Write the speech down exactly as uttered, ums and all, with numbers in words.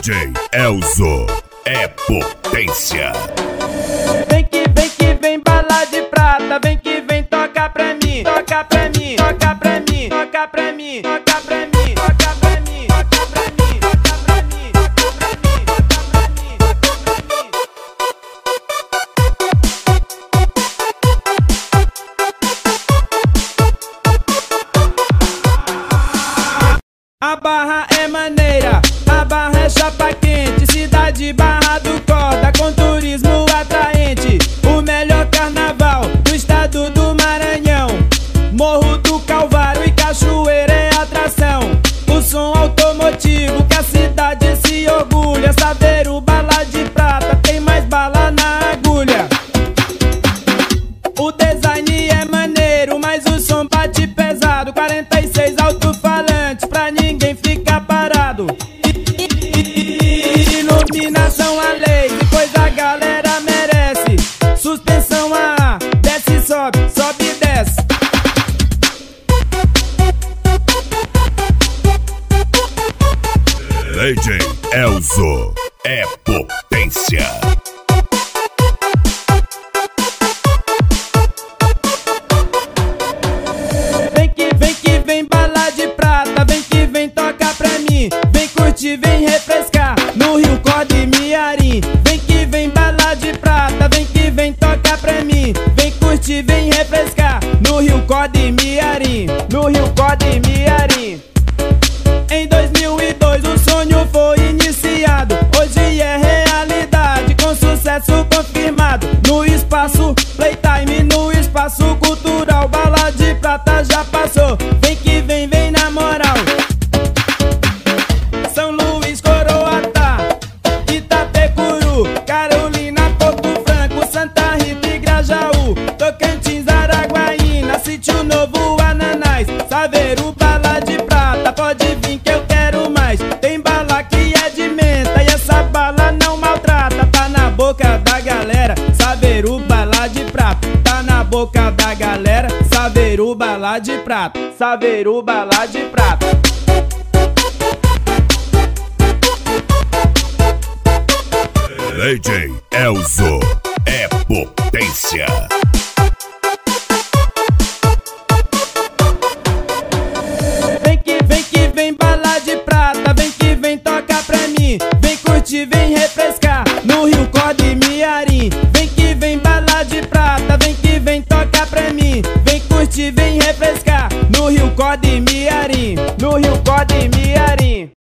D J Elzo é potência. Vem que vem que vem bala de prata, vem que vem toca pra mim, toca pra mim, toca pra mim, toca pra mim, toca pra mim, toca pra mim, toca pra mim, toca pra mim, toca pra mim, toca pra mim, toca pra mim. A barra é maneira, a barra é chapa quente, cidade Barra do Corda com turismo atraente. O melhor carnaval do estado do Maranhão, Morro do Calvário e Cachoeira é atração. O som automotivo que a cidade se orgulha, Saveiro, bala de prata, tem mais bala na agulha. O design é maneiro, mas o som bate pesado, quarenta e seis alto-falantes pra ninguém ficar parado. Iluminação a lei, depois a galera merece. Suspensão a ar, desce, sobe, sobe e desce. D J Elzo é potência. Vem que vem que vem bala de prata, vem que vem toca pra mim, vem curtir, vem refrescar no Rio Corda e Miarim. Vem que vem bala de prata, vem que vem toca pra mim, vem curtir, vem refrescar no Rio Corda e Miarim, no Rio Corda e Miarim. Em dois mil e dois o sonho foi iniciado, hoje é realidade com sucesso confirmado. No espaço Playtime, no espaço cultural, bala de prata já passou. Vem que vem, vem na moral. São Luís, Coroatá, Itapecuru, Carolina, Porto Franco, Santa Rita e Grajaú, Tocantins, Araguaína, Sítio Novo, Ananás, Saveiro, bala de prata, pode vir que eu quero mais. Tem bala que é de menta e essa bala não maltrata. Tá na boca da galera, Saveiro, bala de prata. Tá na boca da galera, Saveiro, bala de prata. Saveiro, bala de prata. D J Elzo é potência. Vem que vem que vem bala de prata, vem que vem toca pra mim, vem curtir, vem refrescar no Rio Corda e Miarim. Vem que vem bala de prata, vem que vem toca pra mim, vem curtir, vem refrescar no Rio Corda e Miarim, no Rio Corda e Miarim.